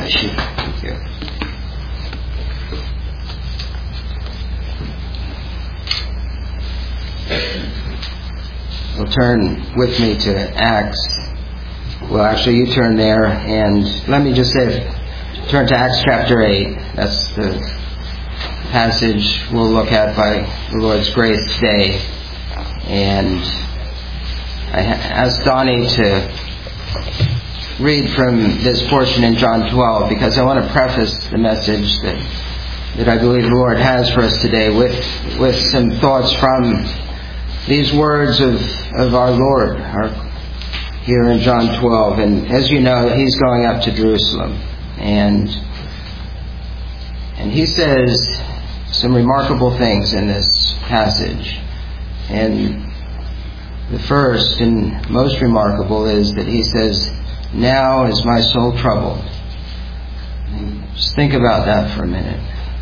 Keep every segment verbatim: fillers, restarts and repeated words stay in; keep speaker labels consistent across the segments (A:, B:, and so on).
A: bless you. Thank you. Well, turn with me to Acts. Well, actually, you turn there, and let me just say, turn to Acts chapter eight. That's the passage we'll look at by the Lord's grace today. And I asked Donnie to read from this portion in John twelve, because I want to preface the message that that I believe the Lord has for us today with with some thoughts from these words of, of our Lord our, here in John twelve. And as you know, He's going up to Jerusalem. And and He says some remarkable things in this passage. And the first and most remarkable is that He says, "Now is my soul troubled." Just think about that for a minute.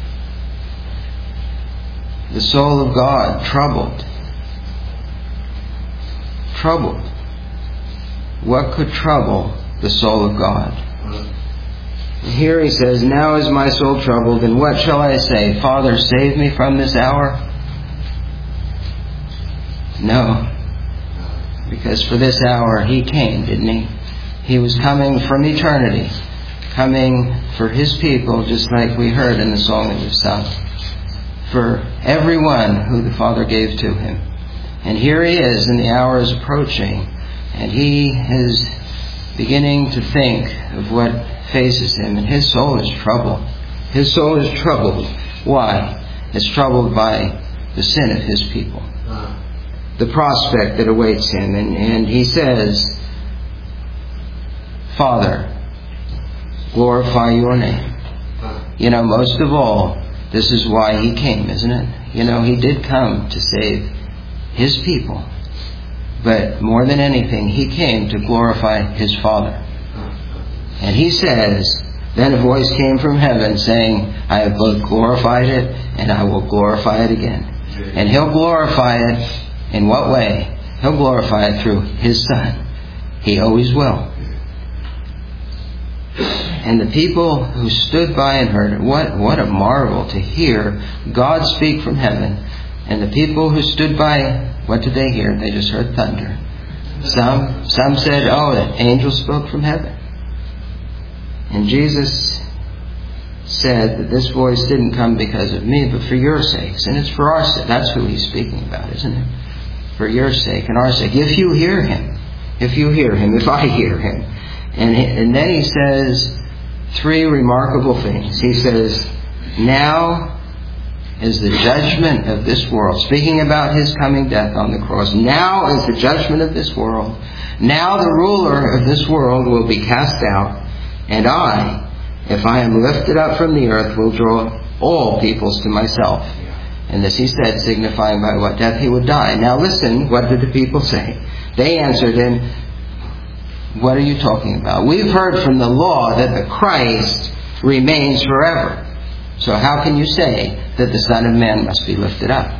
A: The soul of God troubled. Troubled. What could trouble the soul of God? And here He says, "Now is my soul troubled, and what shall I say? Father, save me from this hour?" No. Because for this hour He came, didn't He? He was coming from eternity, coming for His people, just like we heard in the song that we've sung, for everyone who the Father gave to Him. And here He is, and the hour is approaching, and He is beginning to think of what faces Him, and His soul is troubled. His soul is troubled. Why? It's troubled by the sin of His people, the prospect that awaits Him. And, and He says, "Father, glorify your name." You know, most of all, this is why He came, isn't it? You know, He did come to save His people. But more than anything, He came to glorify His Father. And He says, then a voice came from heaven saying, "I have both glorified it and I will glorify it again." And He'll glorify it in what way? He'll glorify it through His Son. He always will. And the people who stood by and heard it, what, what a marvel to hear God speak from heaven. And the people who stood by, what did they hear? They just heard thunder. Some, some said, "Oh, the angel spoke from heaven." And Jesus said that this voice didn't come because of me, but for your sakes. And it's for our sake. That's who He's speaking about, isn't it? For your sake and our sake. If you hear Him, if you hear Him, if I hear Him. And, and then He says three remarkable things. He says, "Now is the judgment of this world." Speaking about His coming death on the cross. "Now is the judgment of this world. Now the ruler of this world will be cast out. And I, if I am lifted up from the earth, will draw all peoples to myself." And this He said, signifying by what death He would die. Now listen, what did the people say? They answered Him, "What are you talking about? We've heard from the law that the Christ remains forever. So how can you say that the Son of Man must be lifted up?"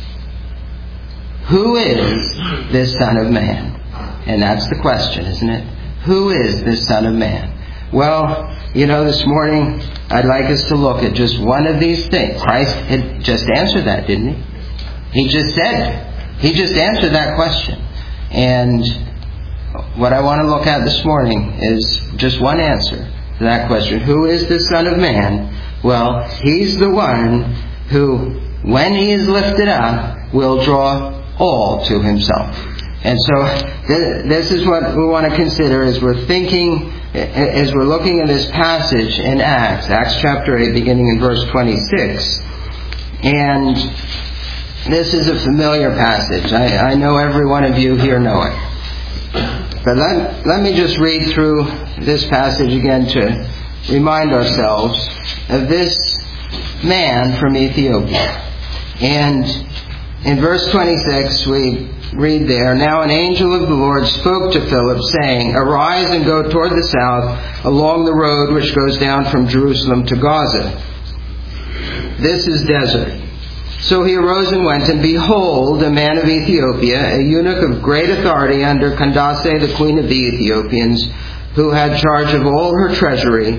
A: Who is this Son of Man? And that's the question, isn't it? Who is this Son of Man? Well, you know, this morning I'd like us to look at just one of these things. Christ had just answered that, didn't He? He just said it. He just answered that question. And what I want to look at this morning is just one answer to that question. Who is the Son of Man? Well, He's the one who, when He is lifted up, will draw all to Himself. And so this is what we want to consider as we're thinking, as we're looking at this passage in Acts, Acts chapter eight, beginning in verse twenty-six. And this is a familiar passage. I, I know every one of you here know it. But let, let me just read through this passage again to remind ourselves of this man from Ethiopia. And in verse twenty-six we read there, "Now an angel of the Lord spoke to Philip, saying, 'Arise and go toward the south along the road which goes down from Jerusalem to Gaza. This is desert.' So he arose and went, and behold, a man of Ethiopia, a eunuch of great authority under Candace, the queen of the Ethiopians, who had charge of all her treasury,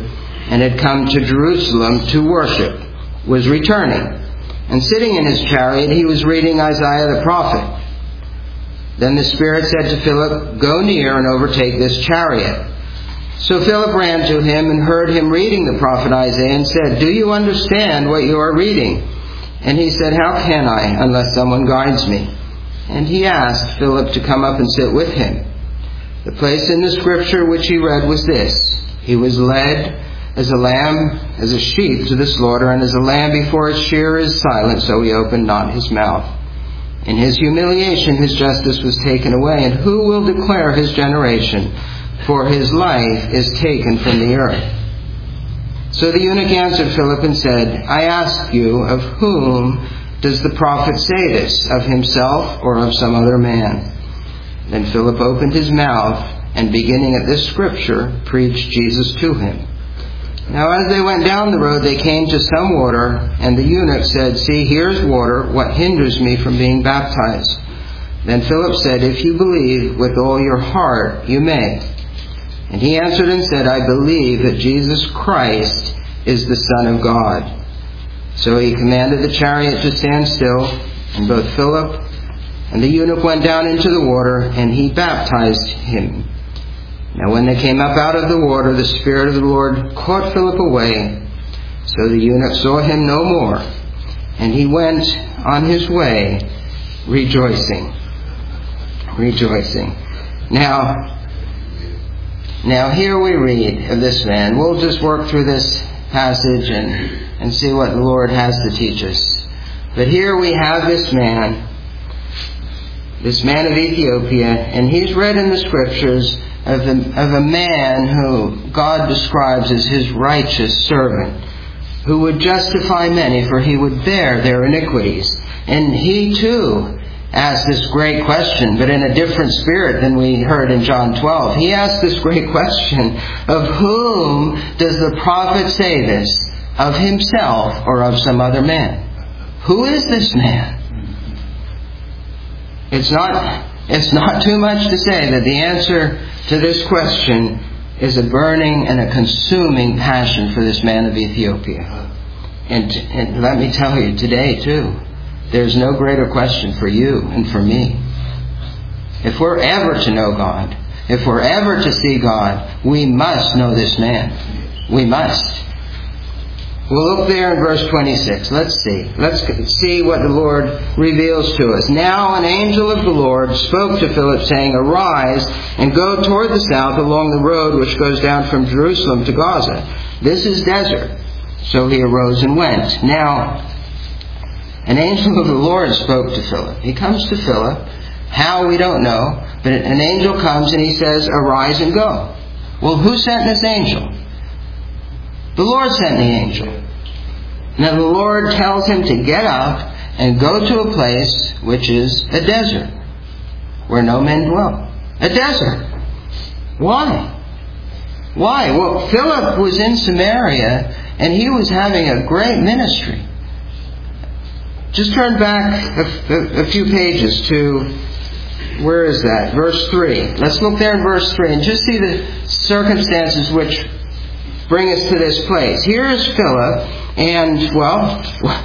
A: and had come to Jerusalem to worship, was returning. And sitting in his chariot, he was reading Isaiah the prophet. Then the Spirit said to Philip, "Go near and overtake this chariot." So Philip ran to him and heard him reading the prophet Isaiah and said, "Do you understand what you are reading?" And he said, "How can I, unless someone guides me?" And he asked Philip to come up and sit with him. The place in the scripture which he read was this: "He was led as a lamb, as a sheep to the slaughter, and as a lamb before its shearer is silent, so he opened not his mouth. In his humiliation his justice was taken away, and who will declare his generation? For his life is taken from the earth." So the eunuch answered Philip and said, "I ask you, of whom does the prophet say this, of himself or of some other man?" Then Philip opened his mouth, and beginning at this scripture, preached Jesus to him. Now as they went down the road, they came to some water, and the eunuch said, "See, here's water. What hinders me from being baptized?" Then Philip said, "If you believe with all your heart, you may." And he answered and said, "I believe that Jesus Christ is the Son of God." So he commanded the chariot to stand still, and both Philip and the eunuch went down into the water, and he baptized him. Now when they came up out of the water, the Spirit of the Lord caught Philip away. So the eunuch saw him no more, and he went on his way rejoicing. Rejoicing. Now, now here we read of this man. We'll just work through this passage and, and see what the Lord has to teach us. But here we have this man, this man of Ethiopia, and he's read in the scriptures of a, of a man who God describes as his righteous servant, who would justify many, for he would bear their iniquities. And he too asked this great question, but in a different spirit than we heard in John twelve. He asked this great question: of whom does the prophet say this, of himself or of some other man? Who is this man? It's not, it's not too much to say that the answer to this question is a burning and a consuming passion for this man of Ethiopia. And, and let me tell you, today too, there's no greater question for you and for me. If we're ever to know God, if we're ever to see God, we must know this man. We must. We'll look there in verse twenty-six. Let's see. Let's see what the Lord reveals to us. Now an angel of the Lord spoke to Philip, saying, "Arise and go toward the south along the road which goes down from Jerusalem to Gaza. This is desert." So he arose and went. Now an angel of the Lord spoke to Philip. He comes to Philip. How, we don't know. But an angel comes and he says, "Arise and go." Well, who sent this angel? The Lord sent the angel. Now the Lord tells him to get up and go to a place which is a desert, where no men dwell. A desert. Why? Why? Well, Philip was in Samaria and he was having a great ministry. Just turn back a, a, a few pages to, where is that? Verse three. Let's look there in verse three and just see the circumstances which bring us to this place. Here is Philip, and, well,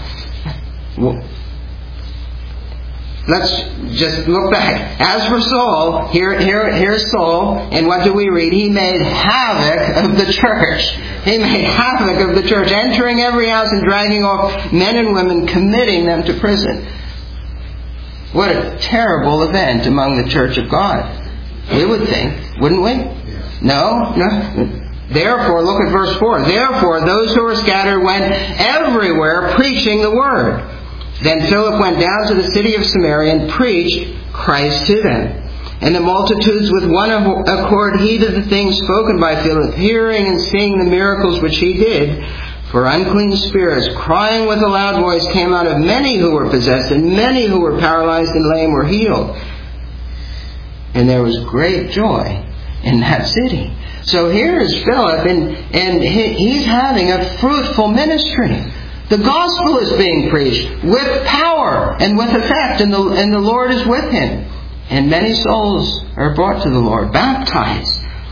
A: let's just look back. As for Saul, here, here, here's Saul, and what do we read? He made havoc of the church. He made havoc of the church, entering every house and dragging off men and women, committing them to prison. What a terrible event among the church of God. We would think, wouldn't we? No, no. Therefore, look at verse four. Therefore, those who were scattered went everywhere preaching the word. Then Philip went down to the city of Samaria and preached Christ to them. And the multitudes with one accord heeded the things spoken by Philip, hearing and seeing the miracles which he did. For unclean spirits, crying with a loud voice, came out of many who were possessed, and many who were paralyzed and lame were healed. And there was great joy in that city. So here is Philip, and, and he, he's having a fruitful ministry. The gospel is being preached with power and with effect, and the, and the Lord is with him. And many souls are brought to the Lord, baptized.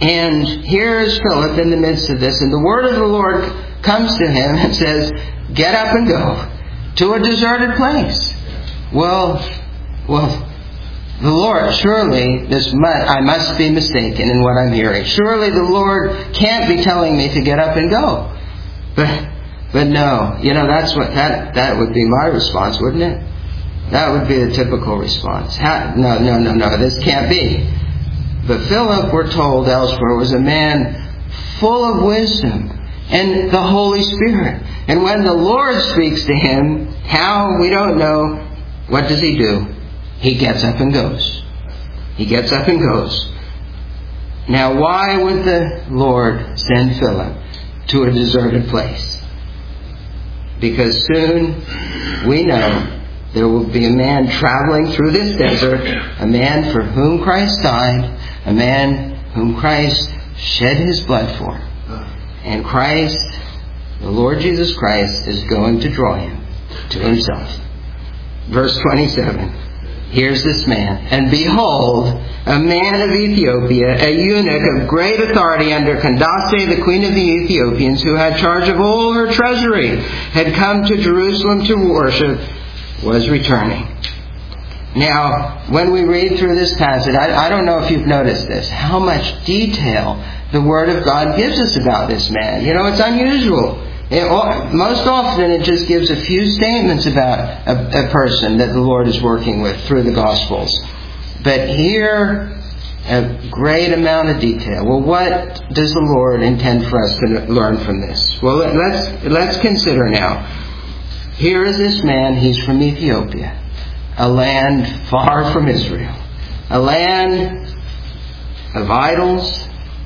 A: And here is Philip in the midst of this, and the word of the Lord comes to him and says, get up and go to a deserted place. Well, well, the Lord, surely this mu- I must be mistaken in what I'm hearing. Surely the Lord can't be telling me to get up and go. But but no, you know, that's what that that would be my response, wouldn't it? That would be the typical response. How, no, no, no, no, this can't be. But Philip, we're told elsewhere, was a man full of wisdom and the Holy Spirit. And when the Lord speaks to him, how, we don't know, what does he do? He gets up and goes. He gets up and goes. Now, why would the Lord send Philip to a deserted place? Because soon, we know, there will be a man traveling through this desert, a man for whom Christ died, a man whom Christ shed his blood for. And Christ, the Lord Jesus Christ, is going to draw him to himself. Verse twenty-seven. Here's this man. And behold, a man of Ethiopia, a eunuch of great authority under Candace, the queen of the Ethiopians, who had charge of all her treasury, had come to Jerusalem to worship, was returning. Now, when we read through this passage, I, I don't know if you've noticed this, how much detail the Word of God gives us about this man. You know, it's unusual. It, most often it just gives a few statements about a, a person that the Lord is working with through the Gospels. But here, a great amount of detail. Well, what does the Lord intend for us to learn from this? Well, let's let's consider now. Here is this man, he's from Ethiopia, a land far from Israel, a land of idols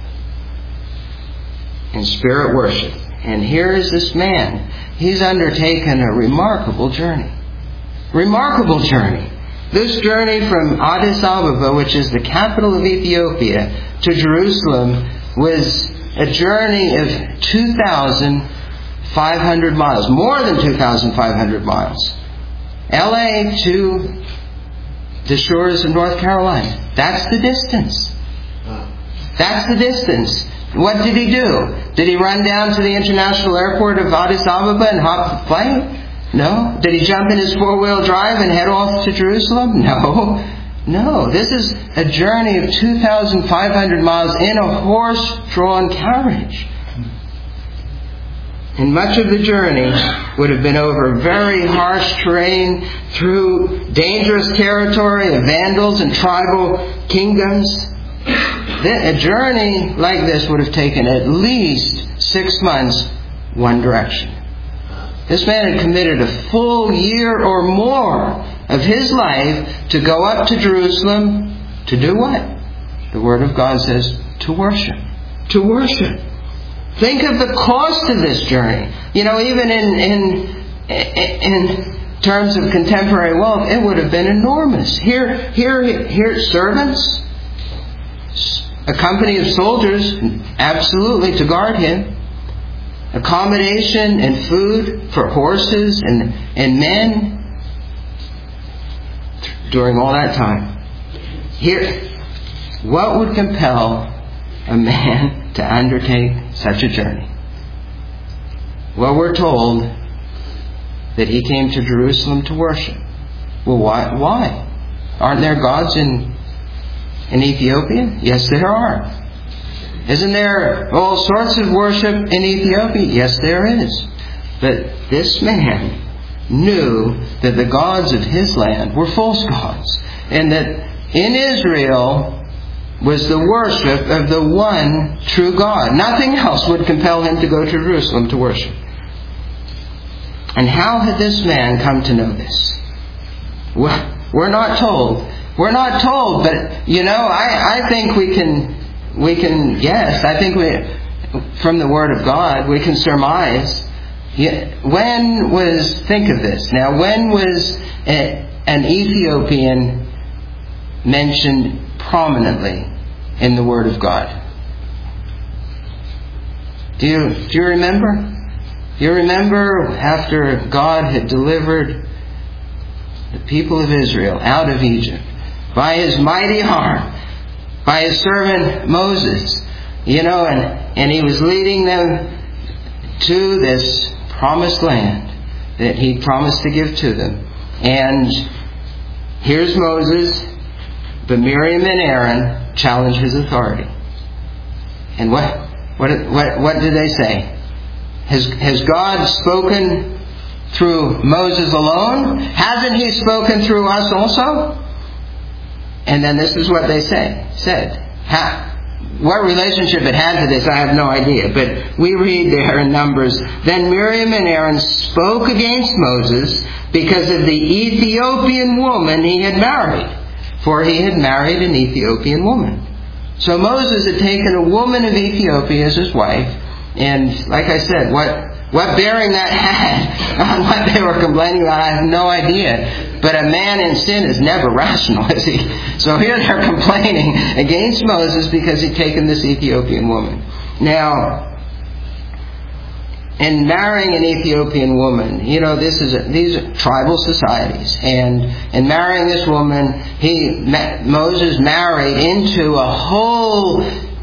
A: and spirit worship. And here is this man. He's undertaken a remarkable journey. Remarkable journey. This journey from Addis Ababa, which is the capital of Ethiopia, to Jerusalem was a journey of two thousand five hundred miles. More than two thousand five hundred miles. L A to the shores of North Carolina. That's the distance. That's the distance. What did he do? Did he run down to the international airport of Addis Ababa and hop the plane? No. Did he jump in his four-wheel drive and head off to Jerusalem? No. No. This is a journey of two thousand five hundred miles in a horse-drawn carriage. And much of the journey would have been over very harsh terrain, through dangerous territory of vandals and tribal kingdoms. A journey like this would have taken at least six months one direction. This man had committed a full year or more of his life to go up to Jerusalem to do what? The Word of God says, to worship. To worship. Think of the cost of this journey. You know, even in in in terms of contemporary wealth, it would have been enormous. Here, here, here, servants, a company of soldiers, absolutely to guard him. Accommodation and food for horses and, and men during all that time. Here, what would compel a man to undertake such a journey? Well, we're told that he came to Jerusalem to worship. Well, why? Why? Aren't there gods in in Ethiopia? Yes, there are. Isn't there all sorts of worship in Ethiopia? Yes, there is. But this man knew that the gods of his land were false gods, and that in Israel was the worship of the one true God. Nothing else would compel him to go to Jerusalem to worship. And how had this man come to know this? Well, we're not told. We're not told, but you know, I, I think we can we can guess. I think we, from the Word of God, we can surmise. When was, think of this now, when was a, an Ethiopian mentioned prominently in the Word of God? Do you, do you remember? Do you remember after God had delivered the people of Israel out of Egypt by His mighty arm, by His servant Moses, You know, and, and he was leading them to this promised land that he promised to give to them. And here's Moses, but Miriam and Aaron challenge his authority. And what what what what did they say? Has has God spoken through Moses alone? Hasn't he spoken through us also? And then this is what they say said. Ha, what relationship it had to this, I have no idea. But we read there in Numbers, then Miriam and Aaron spoke against Moses because of the Ethiopian woman he had married. For he had married an Ethiopian woman. So Moses had taken a woman of Ethiopia as his wife. And like I said, what what bearing that had on what they were complaining about, I have no idea. But a man in sin is never rational, is he? So here they're complaining against Moses because he'd taken this Ethiopian woman. Now, in marrying an Ethiopian woman, you know, this is a, these are tribal societies, and in marrying this woman, he Moses married into a whole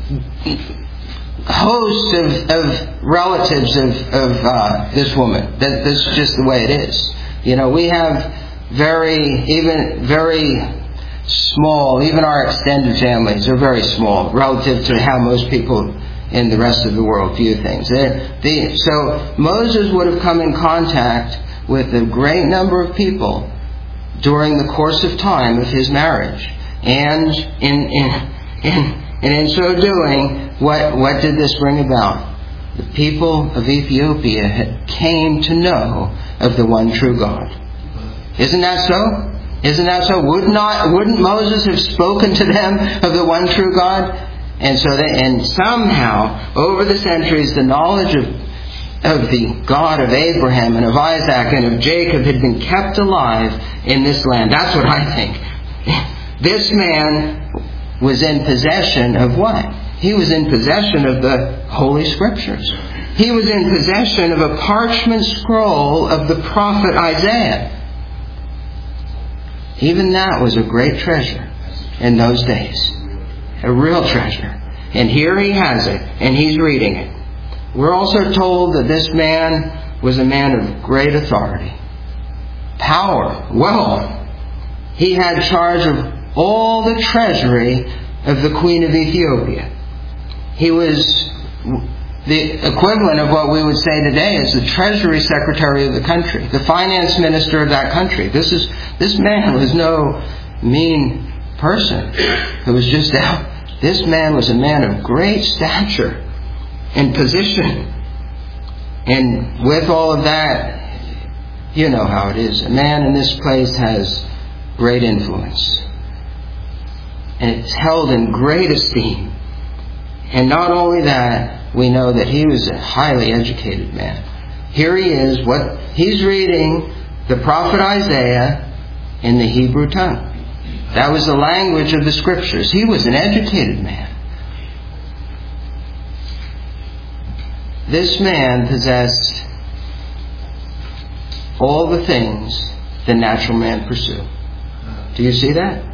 A: host of, of relatives of, of uh, this woman. That, that's just the way it is. You know, we have very, even very small, even our extended families are very small relative to how most people in the rest of the world view things. The, the, so Moses would have come in contact with a great number of people during the course of time of his marriage. And in in in and in so doing, what what did this bring about? The people of Ethiopia had came to know of the one true God. Isn't that so? Isn't that so? Would not wouldn't Moses have spoken to them of the one true God? And so they, and somehow over the centuries the knowledge of of the God of Abraham and of Isaac and of Jacob had been kept alive in this land. That's what I think. This man was in possession of what? He was in possession of the Holy Scriptures. He was in possession of a parchment scroll of the prophet Isaiah. Even that was a great treasure in those days. A real treasure. And here he has it, and he's reading it. We're also told that this man was a man of great authority. Power, wealth. He had charge of all the treasury of the Queen of Ethiopia. He was the equivalent of what we would say today as the Treasury Secretary of the country, the Finance Minister of that country. This is this man was no mean person who was just out. This man was a man of great stature and position. And with all of that, you know how it is. A man in this place has great influence. And it's held in great esteem. And not only that, we know that he was a highly educated man. Here he is, what he's reading the prophet Isaiah in the Hebrew tongue. That was the language of the Scriptures. He was an educated man. This man possessed all the things the natural man pursue. Do you see that?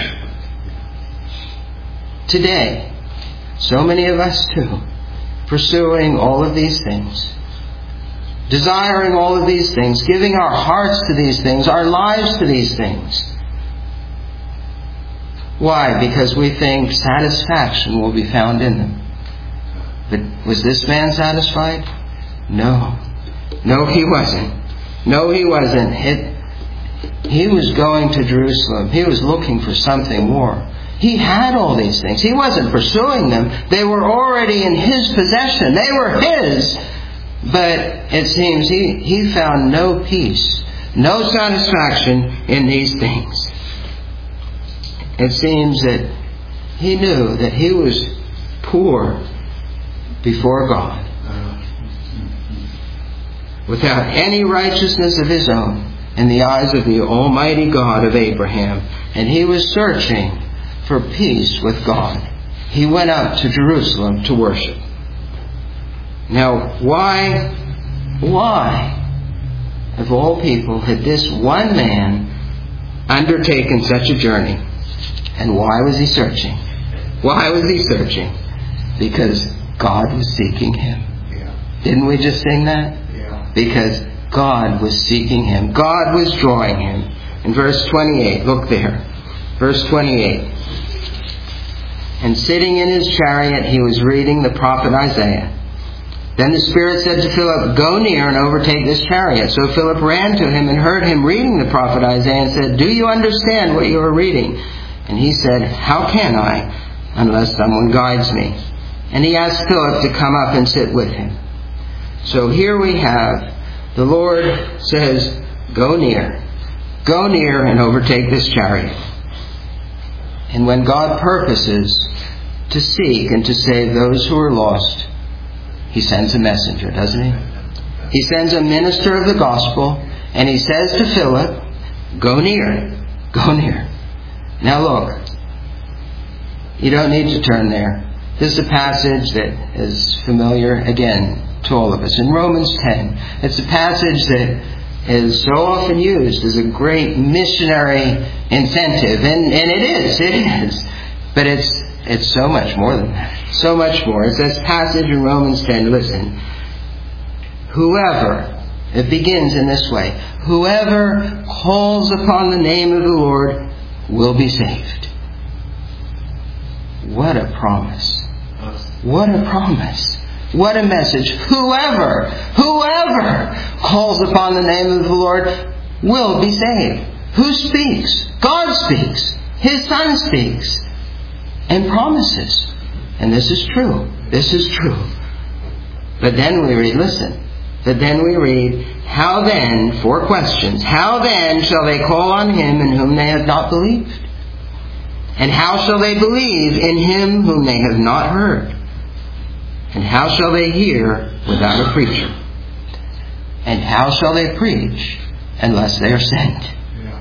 A: Today, so many of us too, pursuing all of these things, desiring all of these things, giving our hearts to these things, our lives to these things. Why? Because we think satisfaction will be found in them. But was this man satisfied? No. No, he wasn't. No, he wasn't. It, he was going to Jerusalem. He was looking for something more. He had all these things. He wasn't pursuing them. They were already in his possession. They were his. But it seems he, he found no peace, no satisfaction in these things. It seems that he knew that he was poor before God, without any righteousness of his own in the eyes of the Almighty God of Abraham. And he was searching for peace with God. He went up to Jerusalem to worship. Now, why, why, of all people, had this one man undertaken such a journey? And why was he searching? Why was he searching? Because God was seeking him.
B: Yeah.
A: Didn't we just sing that?
B: Yeah.
A: Because God was seeking him. God was drawing him. In verse twenty-eight, look there. Verse twenty-eight. And sitting in his chariot, he was reading the prophet Isaiah. Then the Spirit said to Philip, "Go near and overtake this chariot." So Philip ran to him and heard him reading the prophet Isaiah and said, "Do you understand what you are reading?" And he said, "How can I, unless someone guides me?" And he asked Philip to come up and sit with him. So here we have, the Lord says, "Go near. Go near and overtake this chariot." And when God purposes to seek and to save those who are lost, he sends a messenger, doesn't he? He sends a minister of the gospel, and he says to Philip, "Go near. Go near." Now look, you don't need to turn there. This is a passage that is familiar, again, to all of us. In Romans ten, it's a passage that is so often used as a great missionary incentive. And, and it is, it is. But it's it's so much more than that. So much more. It's this passage in Romans ten. Listen. Whoever, it begins in this way, whoever calls upon the name of the Lord will be saved. What a promise. What a promise. What a message. Whoever, whoever calls upon the name of the Lord will be saved. Who speaks? God speaks. His Son speaks. And promises. And this is true. This is true. But then we read, listen. But then we read, how then, four questions, how then shall they call on him in whom they have not believed? And how shall they believe in him whom they have not heard? And how shall they hear without a preacher? And how shall they preach unless they are sent?
B: Yeah.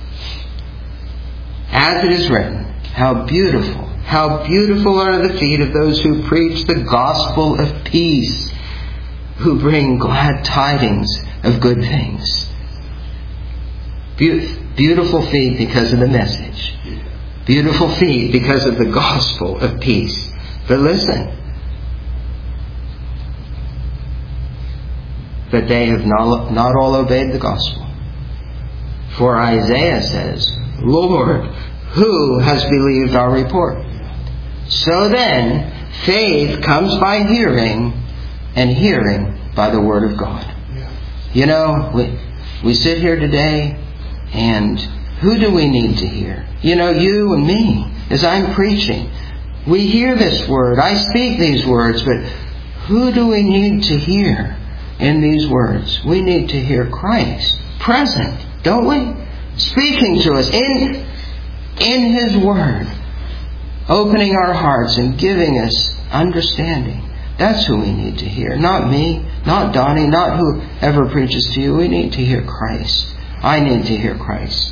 A: As it is written, how beautiful, how beautiful are the feet of those who preach the gospel of peace, who bring glad tidings of good things. Be- beautiful feet because of the message. Beautiful feet because of the gospel of peace. But listen. But they have not, not all obeyed the gospel. For Isaiah says, "Lord, who has believed our report?" So then, faith comes by hearing, and hearing by the word of God. You know, we, we sit here today, and who do we need to hear? You know, you and me, as I'm preaching. We hear this word. I speak these words, but who do we need to hear in these words? We need to hear Christ present, don't we? Speaking to us in, in His Word. Opening our hearts and giving us understanding. That's who we need to hear. Not me, not Donnie, not whoever preaches to you. We need to hear Christ. I need to hear Christ.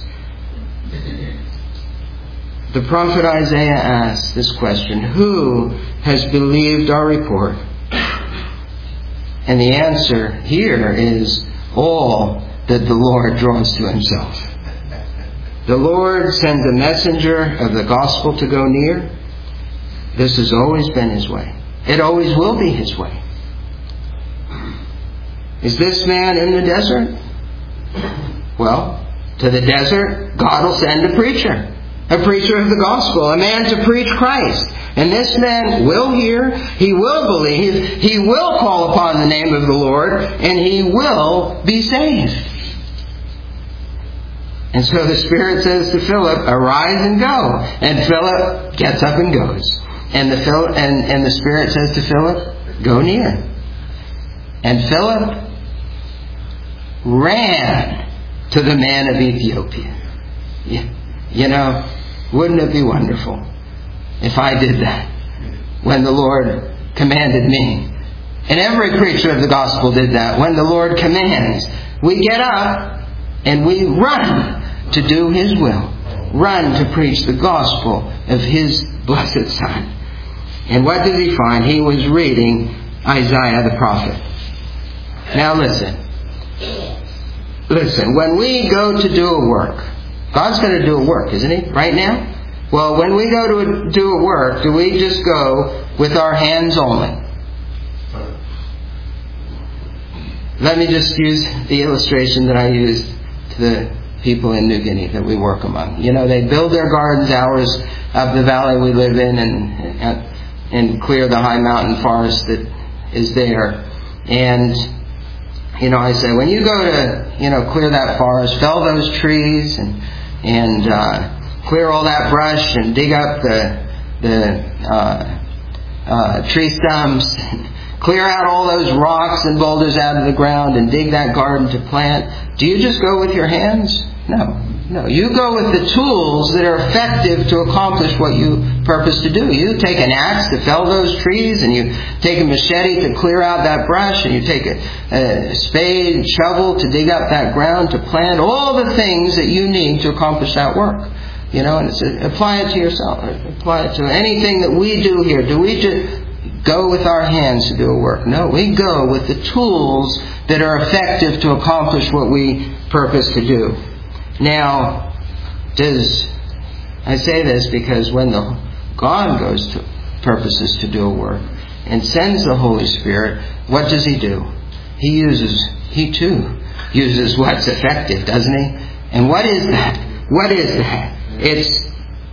A: The prophet Isaiah asks this question, who has believed our report? And the answer here is all that the Lord draws to Himself. The Lord sends a messenger of the gospel to go near. This has always been His way. It always will be His way. Is this man in the desert? Well, to the desert, God will send a preacher. A preacher of the gospel. A man to preach Christ. And this man will hear, he will believe, he will call upon the name of the Lord, and he will be saved. And so the Spirit says to Philip, arise and go. And Philip gets up and goes. And the, Phil, and, and the Spirit says to Philip, go near. And Philip ran to the man of Ethiopia. You, you know, wouldn't it be wonderful if I did that when the Lord commanded me? And every preacher of the gospel did that. When the Lord commands, we get up and we run to do His will. Run to preach the gospel of His blessed Son. And what did he find? He was reading Isaiah the prophet. Now listen. Listen, when we go to do a work, God's going to do a work, isn't He? Right now? Well, when we go to do a work, do we just go with our hands only? Let me just use the illustration that I used to the people in New Guinea that we work among. You know, they build their gardens hours of the valley we live in and and clear the high mountain forest that is there. And, you know, I say, when you go to, you know, clear that forest, fell those trees and and uh, clear all that brush and dig up the the uh, uh, tree stumps, clear out all those rocks and boulders out of the ground and dig that garden to plant. Do you just go with your hands? No. No. You go with the tools that are effective to accomplish what you purpose to do. You take an axe to fell those trees, and you take a machete to clear out that brush, and you take a, a spade, shovel to dig up that ground to plant. All the things that you need to accomplish that work. You know, and it's, apply it to yourself. Apply it to anything that we do here. Do we just go with our hands to do a work? No, we go with the tools that are effective to accomplish what we purpose to do. Now, does I say this because when the God goes to purposes to do a work and sends the Holy Spirit, what does He do? He uses, He too uses what's effective, doesn't He? And what is that? What is that? It's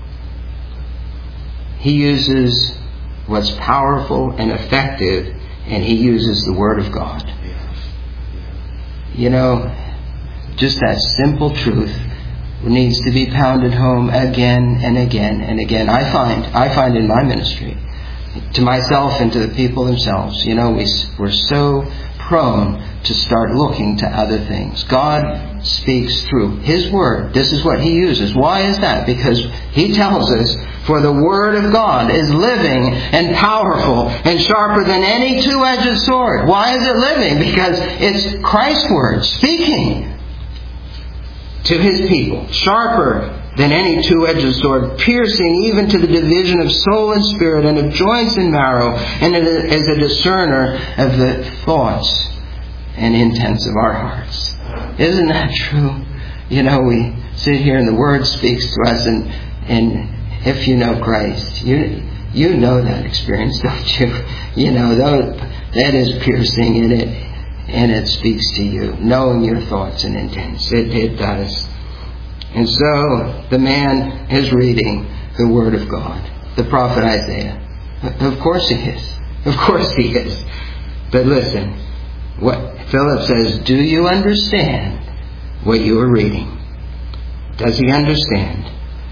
A: He uses what's powerful and effective, and He uses the Word of God. You know, just that simple truth needs to be pounded home again and again and again. I find, I find in my ministry, to myself and to the people themselves, you know, we, we're so prone to start looking to other things. God speaks through His Word. This is what He uses. Why is that? Because He tells us, for the Word of God is living and powerful and sharper than any two-edged sword. Why is it living? Because it's Christ's Word speaking to His people, sharper than any two-edged sword, piercing even to the division of soul and spirit and of joints and marrow, and is a discerner of the thoughts and intents of our hearts. Isn't that true? You know, we sit here and the Word speaks to us, and and if you know Christ, you you know that experience, don't you? You know, that is piercing in it. And it speaks to you, knowing your thoughts and intents. It, it does. And so the man is reading the Word of God. The prophet Isaiah. Of course he is. Of course he is. But listen, what Philip says, do you understand what you are reading? Does he understand?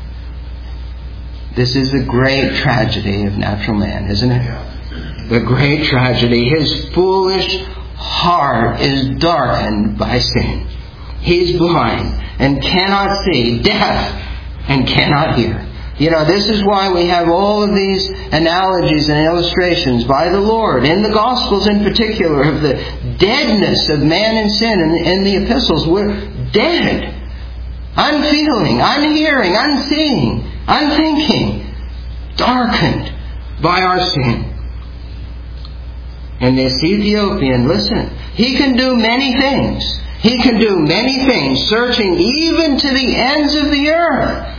A: This is the great tragedy of natural man, isn't it? The great tragedy. His foolish heart is darkened by sin. He's blind and cannot see, deaf and cannot hear. You know, this is why we have all of these analogies and illustrations by the Lord, in the Gospels in particular, of the deadness of man and sin. In the, in the epistles, we're dead, unfeeling, unhearing, unseeing, unthinking, darkened by our sin. And this Ethiopian, listen, he can do many things. He can do many things, searching even to the ends of the earth.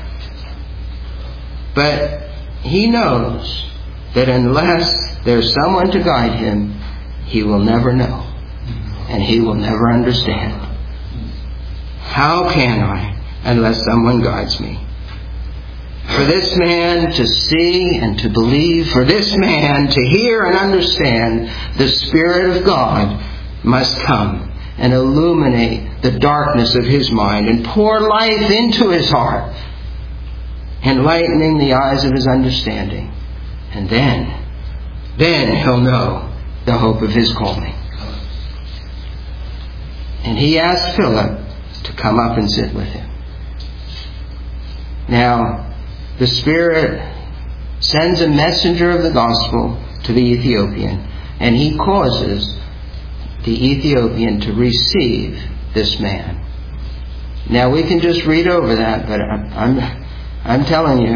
A: But he knows that unless there's someone to guide him, he will never know. And he will never understand. How can I unless someone guides me? For this man to see and to believe, for this man to hear and understand, the Spirit of God must come and illuminate the darkness of his mind and pour life into his heart, enlightening the eyes of his understanding. And then, then he'll know the hope of his calling. And he asked Philip to come up and sit with him. Now, the Spirit sends a messenger of the gospel to the Ethiopian, and he causes the Ethiopian to receive this man. Now, we can just read over that, but I'm I'm telling you,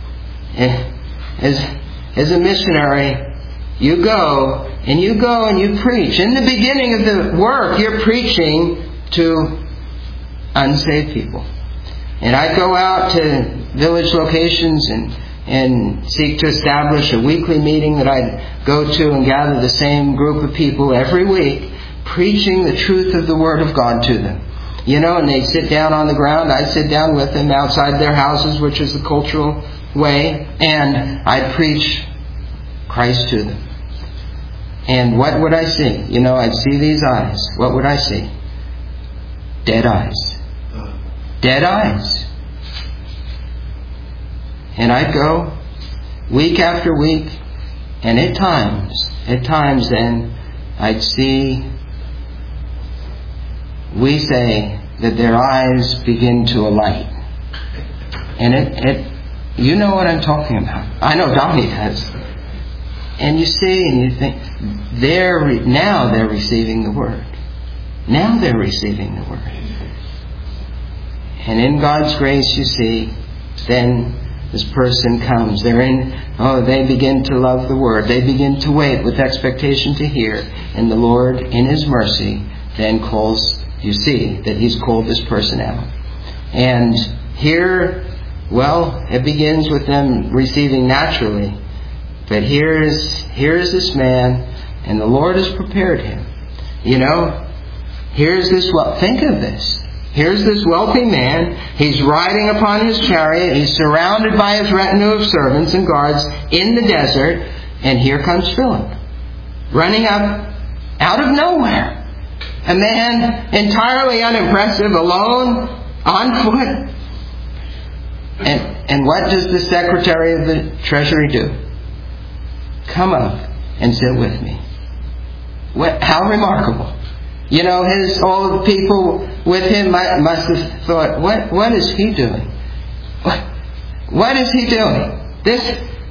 A: as as a missionary, you go and you go and you preach. In the beginning of the work, you're preaching to unsaved people. And I go out to village locations and and seek to establish a weekly meeting that I'd go to and gather the same group of people every week, preaching the truth of the Word of God to them. You know, and they'd sit down on the ground. I'd sit down with them outside their houses, which is the cultural way, and I'd preach Christ to them. And what would I see? You know, I'd see these eyes. What would I see? Dead eyes. Dead eyes. And I'd go week after week, and at times, at times then, I'd see, we say that their eyes begin to alight. And it, it, you know what I'm talking about. I know Donnie does. And you see, and you think, they're re- now they're receiving the Word. Now they're receiving the Word. And in God's grace, you see, then this person comes. They're in, oh, they begin to love the Word. They begin to wait with expectation to hear. And the Lord, in His mercy, then calls, you see, that He's called this person out. And here, well, it begins with them receiving naturally. But here's, here's this man, and the Lord has prepared him. You know, here's this, well, think of this. Here's this wealthy man. He's riding upon his chariot. He's surrounded by his retinue of servants and guards in the desert. And here comes Philip, running up out of nowhere. A man entirely unimpressive, alone, on foot. And, and what does the secretary of the treasury do? Come up and sit with me. What, how remarkable. You know, his all the people with him must have thought, what what is he doing? What, what is he doing? This,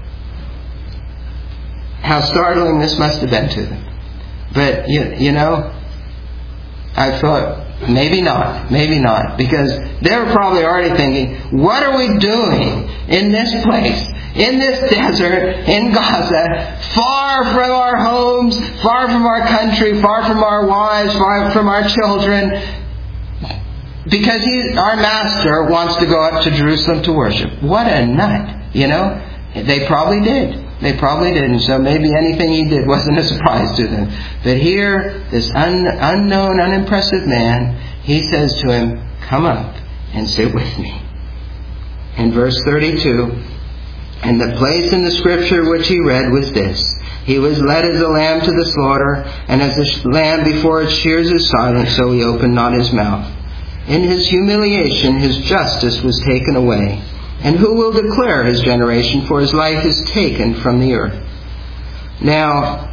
A: how startling this must have been to them. But, you, you know, I thought, maybe not, maybe not. Because they were probably already thinking, what are we doing in this place? In this desert, in Gaza, far from our homes, far from our country, far from our wives, far from our children, because he, our master wants to go up to Jerusalem to worship. What a nut, you know? They probably did. They probably did. And so maybe anything he did wasn't a surprise to them. But here, this un, unknown, unimpressive man, he says to him, come up and sit with me. In verse thirty-two, and the place in the scripture which he read was this: He was led as a lamb to the slaughter, and as a lamb before its shears is silent, so he opened not his mouth. In his humiliation his justice was taken away. And who will declare his generation? For his life is taken from the earth. Now,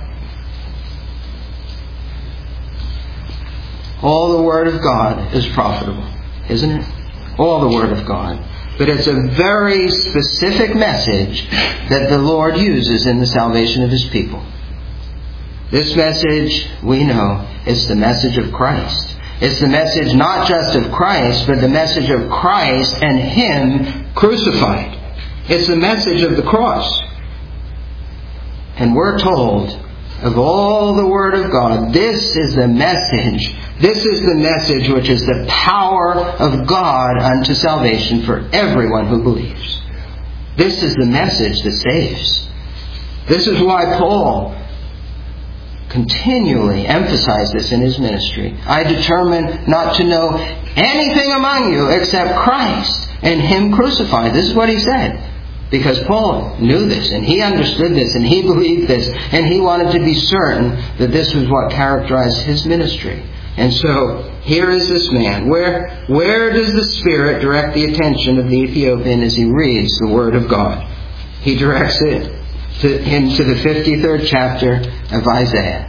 A: all the Word of God is profitable, isn't it? All the Word of God. But it's a very specific message that the Lord uses in the salvation of His people. This message, we know, is the message of Christ. It's the message not just of Christ, but the message of Christ and Him crucified. It's the message of the cross. And we're told, of all the Word of God, this is the message. This is the message which is the power of God unto salvation for everyone who believes. This is the message that saves. This is why Paul continually emphasized this in his ministry. I determined not to know anything among you except Christ and Him crucified. This is what he said. Because Paul knew this, and he understood this, and he believed this, and he wanted to be certain that this was what characterized his ministry. And so, here is this man. Where, where does the Spirit direct the attention of the Ethiopian as he reads the Word of God? He directs it to, him to the fifty-third chapter of Isaiah.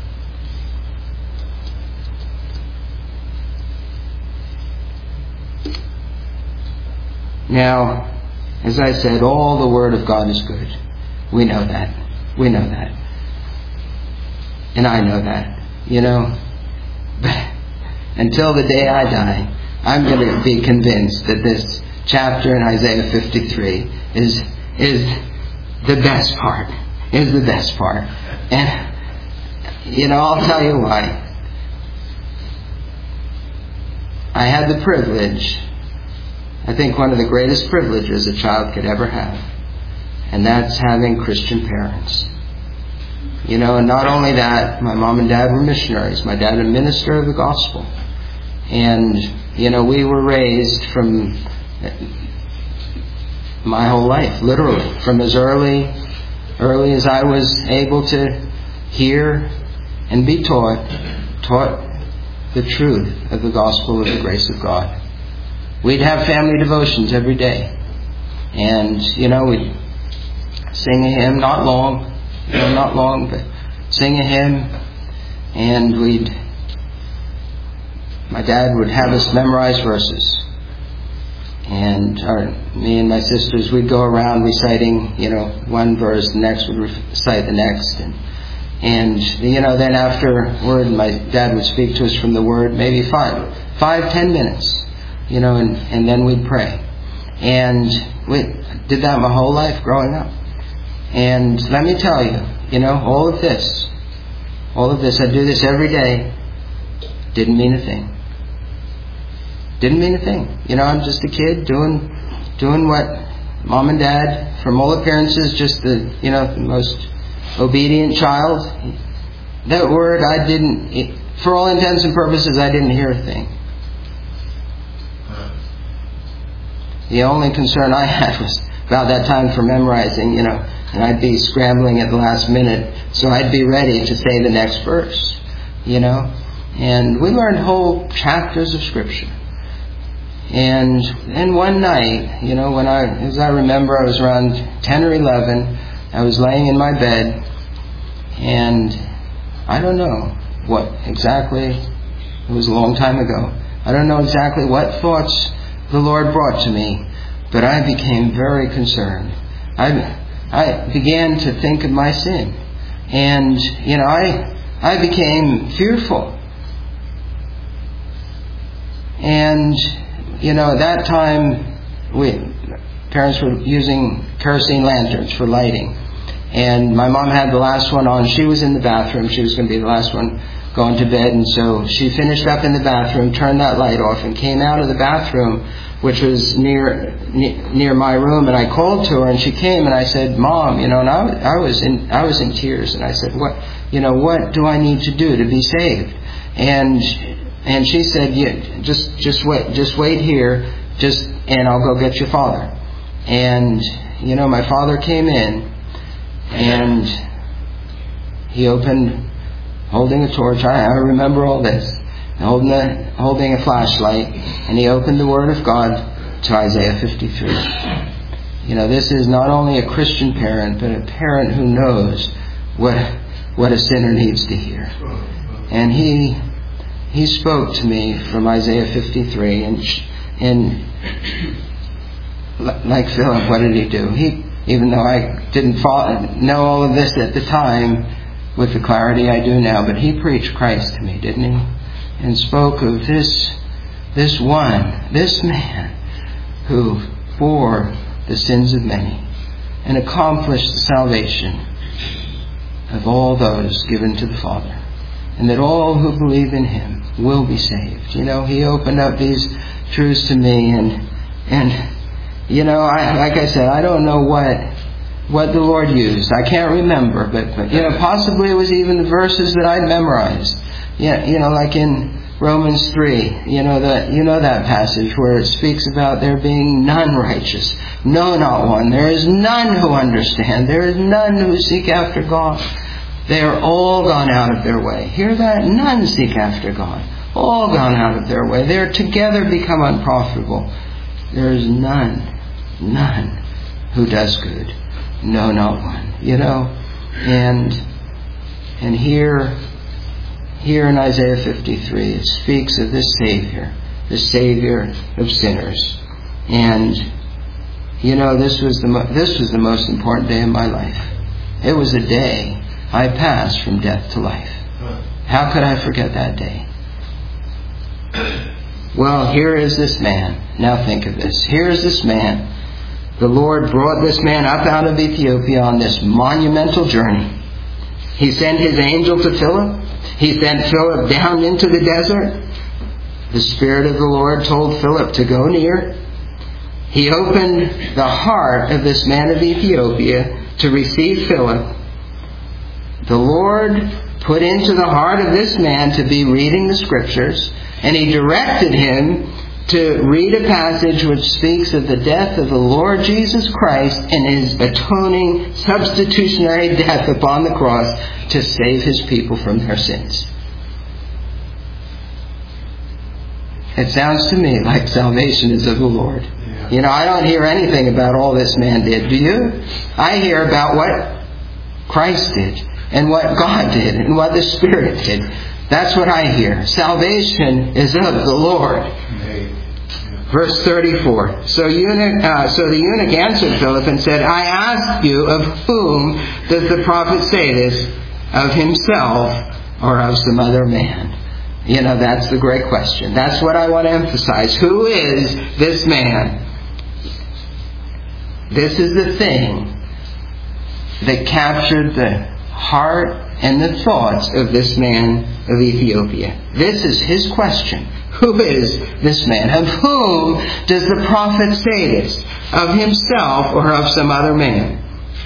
A: Now, as I said, all the Word of God is good. We know that. We know that. And I know that. You know, but until the day I die, I'm going to be convinced that this chapter in Isaiah fifty-three is is the best part. Is the best part. And, you know, I'll tell you why. I had the privilege I think, one of the greatest privileges a child could ever have. And that's having Christian parents. You know, and not only that, my mom and dad were missionaries. My dad a minister of the gospel. And, you know, we were raised from my whole life, literally, from as early, early as I was able to hear and be taught, taught the truth of the gospel of the grace of God. We'd have family devotions every day. And, you know, we'd sing a hymn, not long, you know, not long, but sing a hymn, and we'd, my dad would have us memorize verses. And our, me and my sisters, we'd go around reciting, you know, one verse, the next would recite the next. And, and you know, then afterward, my dad would speak to us from the Word, maybe five, five, ten minutes, you know, and, and then we'd pray. And we did that my whole life growing up. And let me tell you, you know, all of this, all of this, I do this every day, didn't mean a thing. Didn't mean a thing. You know, I'm just a kid doing doing what mom and dad, from all appearances, just the, you know, the most obedient child. That word, I didn't, for all intents and purposes, I didn't hear a thing. The only concern I had was about that time for memorizing, you know, and I'd be scrambling at the last minute, so I'd be ready to say the next verse, you know. And we learned whole chapters of Scripture. And then one night, you know, when I, as I remember, I was around ten or eleven, I was laying in my bed, and I don't know what exactly, it was a long time ago, I don't know exactly what thoughts the Lord brought to me, but I became very concerned. I I began to think of my sin. And, you know, I I became fearful. And, you know, at that time, we parents were using kerosene lanterns for lighting. And my mom had the last one on. She was in the bathroom. She was going to be the last one going to bed. And so she finished up in the bathroom, turned that light off, and came out of the bathroom, which was near near my room, and I called to her, and she came, and I said, "Mom, you know," and I, I was in I was in tears, and I said, "What, you know, what do I need to do to be saved?" And and she said, "Yeah, just just wait, just wait here, just and I'll go get your father." And you know, my father came in, and he opened, holding a torch. I, I remember all this. Holding a, holding a flashlight, and he opened the Word of God to Isaiah fifty-three. You know, this is not only a Christian parent, but a parent who knows what what a sinner needs to hear. And he he spoke to me from Isaiah fifty-three, and and like Philip, what did he do? He, even though I didn't follow, know all of this at the time with the clarity I do now, but he preached Christ to me, didn't he? And spoke of this this one, this man who bore the sins of many and accomplished the salvation of all those given to the Father, and that all who believe in him will be saved. You know, he opened up these truths to me, and and you know, I, like I said, I don't know what what the Lord used. I can't remember, but, but you know, possibly it was even the verses that I'd memorized. Yeah, you know, like in Romans three, you know that you know that passage where it speaks about there being none righteous, no, not one. There is none who understand. There is none who seek after God. They are all gone out of their way. Hear that? None seek after God. All gone out of their way. They are together become unprofitable. There is none, none who does good. No, not one. You know, and and here. Here in Isaiah fifty-three, it speaks of this Savior, the Savior of sinners. And, you know, this was the mo- this was the most important day of my life. It was a day I passed from death to life. How could I forget that day? Well, here is this man. Now think of this. Here is this man. The Lord brought this man up out of Ethiopia on this monumental journey. He sent his angel to Philip. He sent Philip down into the desert. The Spirit of the Lord told Philip to go near. He opened the heart of this man of Ethiopia to receive Philip. The Lord put into the heart of this man to be reading the Scriptures, and He directed him to read a passage which speaks of the death of the Lord Jesus Christ and His atoning substitutionary death upon the cross to save His people from their sins. It sounds to me like salvation is of the Lord. Yeah. You know, I don't hear anything about all this man did, do you? I hear about what Christ did and what God did and what the Spirit did. That's what I hear. Salvation is of the Lord. Verse thirty-four. So, eunuch, uh, so the eunuch answered Philip and said, I ask you, of whom does the prophet say this? Of himself or of some other man? You know, that's the great question. That's what I want to emphasize. Who is this man? This is the thing that captured the heart and the thoughts of this man of Ethiopia. This is his question. Who is this man? Of whom does the prophet say this? Of himself or of some other man?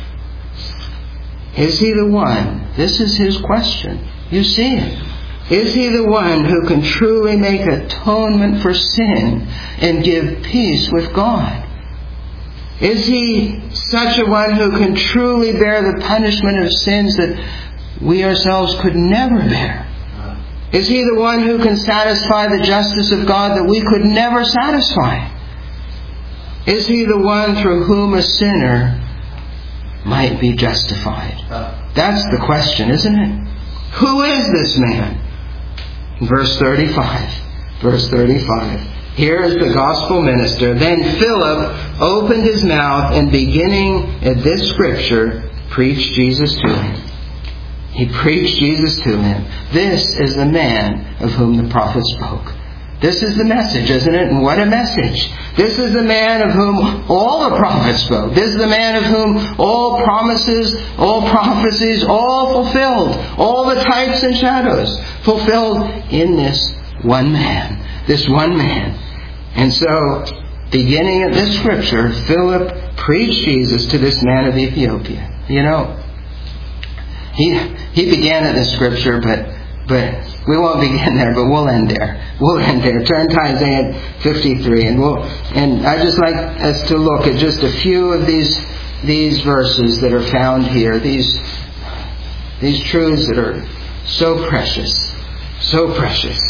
A: Is he the one? This is his question. You see it. Is he the one who can truly make atonement for sin and give peace with God? Is he such a one who can truly bear the punishment of sins that we ourselves could never bear? Is he the one who can satisfy the justice of God that we could never satisfy? Is he the one through whom a sinner might be justified? That's the question, isn't it? Who is this man? Verse thirty-five. Verse thirty-five. Here is the gospel minister. Then Philip opened his mouth and beginning at this scripture, preached Jesus to him. He preached Jesus to him. This is the man of whom the prophet spoke. This is the message, isn't it? And what a message. This is the man of whom all the prophets spoke. This is the man of whom all promises, all prophecies, all fulfilled. All the types and shadows fulfilled in this one man. This one man. And so, beginning at this scripture, Philip preached Jesus to this man of Ethiopia. You know, he he began at this scripture, but but we won't begin there, but we'll end there. We'll end there. Turn to Isaiah fifty-three, and we'll and I just like us to look at just a few of these these verses that are found here. These these truths that are so precious, so precious.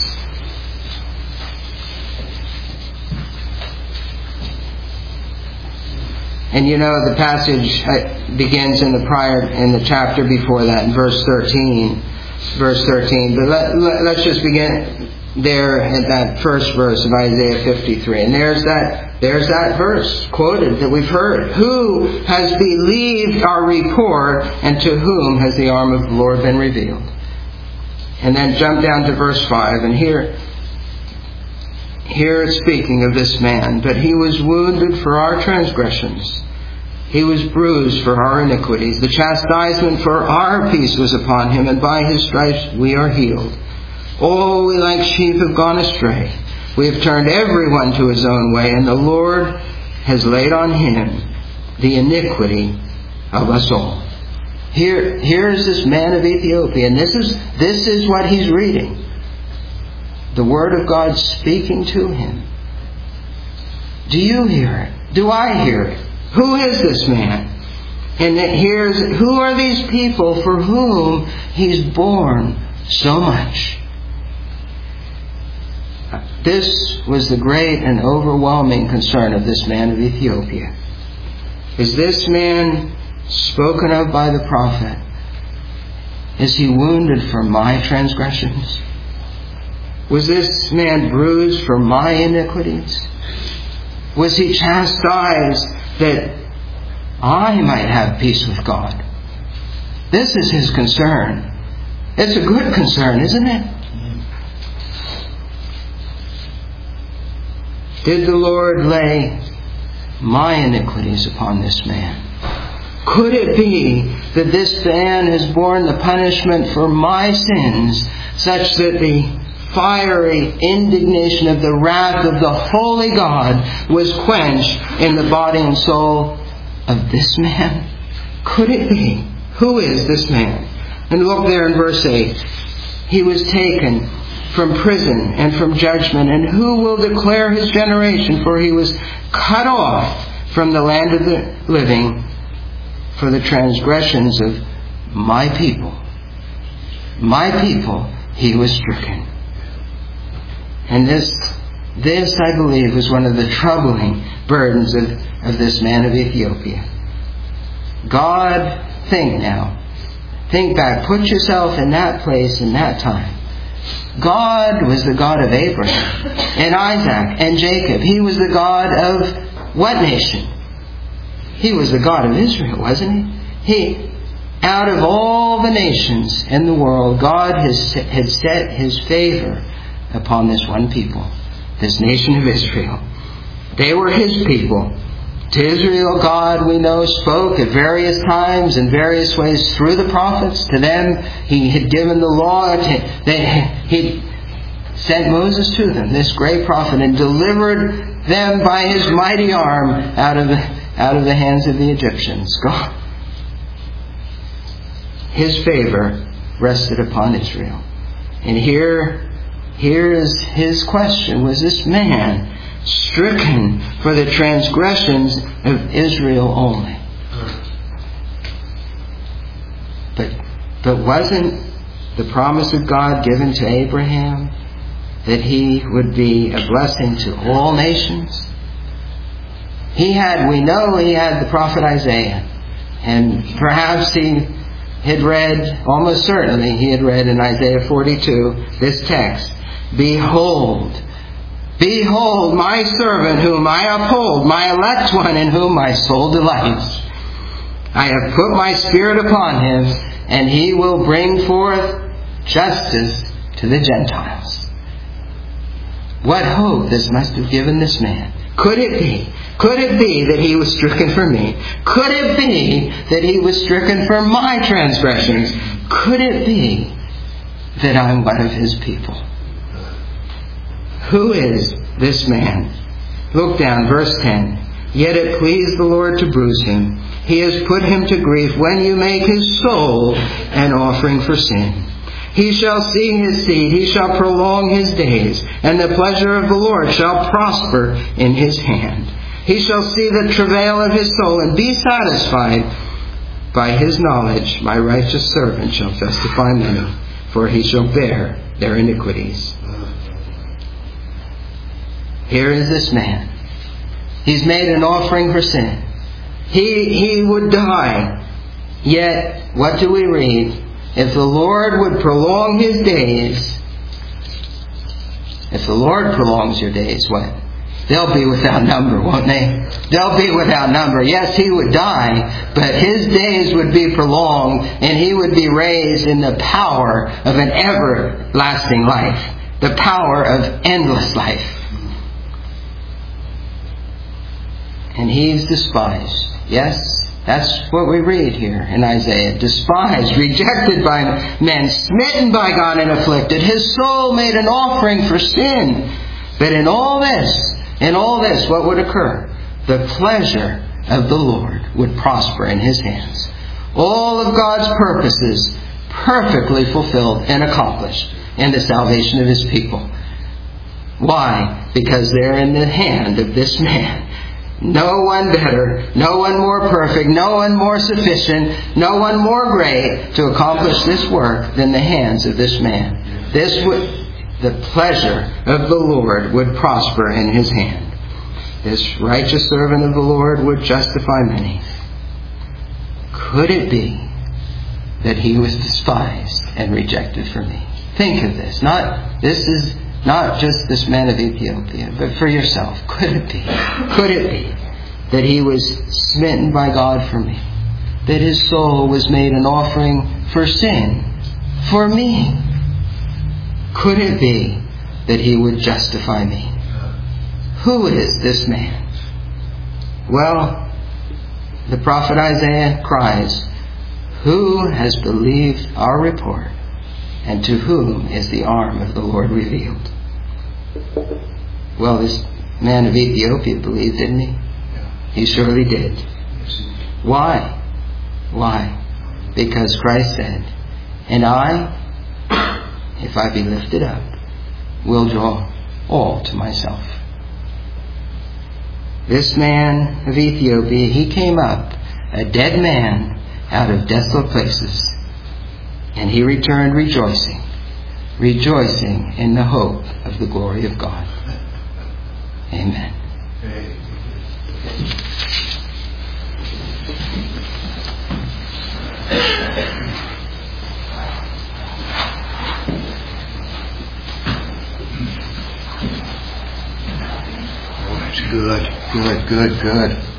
A: And you know, the passage begins in the prior, in the chapter before that, in verse thirteen. Verse thirteen. But let, let, let's just begin there at that first verse of Isaiah fifty-three. And there's that, there's that verse quoted that we've heard. Who has believed our report, and to whom has the arm of the Lord been revealed? And then jump down to verse five, and here, Here it's speaking of this man. But he was wounded for our transgressions. He was bruised for our iniquities. The chastisement for our peace was upon him, and by his stripes we are healed. Oh, we like sheep have gone astray. We have turned everyone to his own way, and the Lord has laid on him the iniquity of us all. Here, here is this man of Ethiopia, and this is, this is what he's reading. The Word of God speaking to him. Do you hear it? Do I hear it? Who is this man? And here's, who are these people for whom he's borne so much? This was the great and overwhelming concern of this man of Ethiopia. Is this man spoken of by the prophet? Is he wounded for my transgressions? Was this man bruised for my iniquities? Was he chastised that I might have peace with God? This is his concern. It's a good concern, isn't it? Did the Lord lay my iniquities upon this man? Could it be that this man has borne the punishment for my sins, such that the fiery indignation of the wrath of the holy God was quenched in the body and soul of this man? Could it be? Who is this man? And look there in verse eight. He was taken from prison and from judgment, and who will declare his generation? For he was cut off from the land of the living for the transgressions of my people. My people, he was stricken. And this, this I believe, was one of the troubling burdens of, of this man of Ethiopia. God, think now. Think back. Put yourself in that place, in that time. God was the God of Abraham and Isaac and Jacob. He was the God of what nation? He was the God of Israel, wasn't he? He, out of all the nations in the world, God has, had set his favor upon this one people, this nation of Israel. They were his people. To Israel, God, we know, spoke at various times in various ways through the prophets. To them, he had given the law. To, they, he sent Moses to them, this great prophet, and delivered them by his mighty arm out of the, out of the hands of the Egyptians. God, his favor rested upon Israel. And here, here is his question. Was this man stricken for the transgressions of Israel only? But, but wasn't the promise of God given to Abraham that he would be a blessing to all nations? He had, we know he had the prophet Isaiah. And perhaps he had read, almost certainly he had read in Isaiah forty-two, this text. Behold, Behold, my servant whom I uphold, my elect one in whom my soul delights. I have put my spirit upon him, and he will bring forth justice to the Gentiles. What hope this must have given this man. Could it be? Could it be that he was stricken for me? Could it be that he was stricken for my transgressions? Could it be that I'm one of his people? Who is this man? Look down, verse ten. Yet it pleased the Lord to bruise him. He has put him to grief when you make his soul an offering for sin. He shall see his seed, he shall prolong his days, and the pleasure of the Lord shall prosper in his hand. He shall see the travail of his soul and be satisfied. By his knowledge my righteous servant shall justify many, for he shall bear their iniquities. Here is this man. He's made an offering for sin. He, he would die. Yet, what do we read? If the Lord would prolong his days, if the Lord prolongs your days, what? They'll be without number, won't they? They'll be without number. Yes, he would die, but his days would be prolonged, and he would be raised in the power of an everlasting life, the power of endless life. And he's despised. Yes, that's what we read here in Isaiah. Despised, rejected by men, smitten by God and afflicted. His soul made an offering for sin. But in all this, in all this, what would occur? The pleasure of the Lord would prosper in his hands. All of God's purposes perfectly fulfilled and accomplished in the salvation of his people. Why? Because they're in the hand of this man. No one better, no one more perfect, no one more sufficient, no one more great to accomplish this work than the hands of this man. This would, the pleasure of the Lord would prosper in his hand. This righteous servant of the Lord would justify many. Could it be that he was despised and rejected for me? Think of this. Not, this is not just this man of Ethiopia, but for yourself. Could it be? Could it be that he was smitten by God for me? That his soul was made an offering for sin for me? Could it be that he would justify me? Who is this man? Well, the prophet Isaiah cries, who has believed our report? And to whom is the arm of the Lord revealed? Well, this man of Ethiopia believed, didn't he? He surely did. Why? Why? Because Christ said, and I, if I be lifted up, will draw all to myself. This man of Ethiopia, he came up, a dead man, out of desolate places. And he returned rejoicing, rejoicing in the hope of the glory of God. Amen.
B: Oh, that's good.
A: Good, good, good.